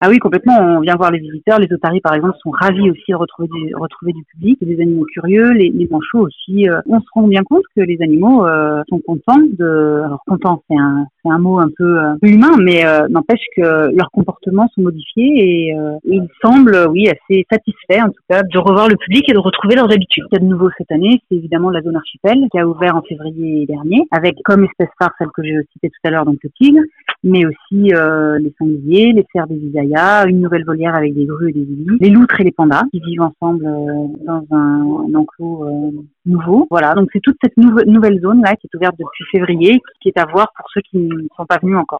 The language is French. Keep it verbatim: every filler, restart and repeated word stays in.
Ah oui, complètement. On vient voir les visiteurs. Les otaries, par exemple, sont ravis aussi de retrouver du, retrouver du public, des animaux curieux. Les, les manchots aussi. Euh, on se rend bien compte que les animaux euh, sont contents de. Alors content, c'est un, c'est un mot un peu euh, humain, mais euh, n'empêche que leurs comportements sont modifiés et, euh, et ils semblent, oui, assez satisfaits en tout cas de revoir le public et de retrouver leurs habitudes. Ce qu'il y a de nouveau cette année, c'est évidemment la zone archipel qui a ouvert en février dernier, avec comme espèce phare celle que j'ai citée tout à l'heure, donc le tigre, mais aussi euh, les sangliers, les cerfs des Visayas, une nouvelle volière avec des grues et des ibis, les loutres et les pandas qui vivent ensemble euh, dans un, un enclos euh, nouveau. Voilà, donc c'est toute cette nou- nouvelle zone là qui est ouverte depuis février, qui est à voir pour ceux qui ne sont pas venus encore.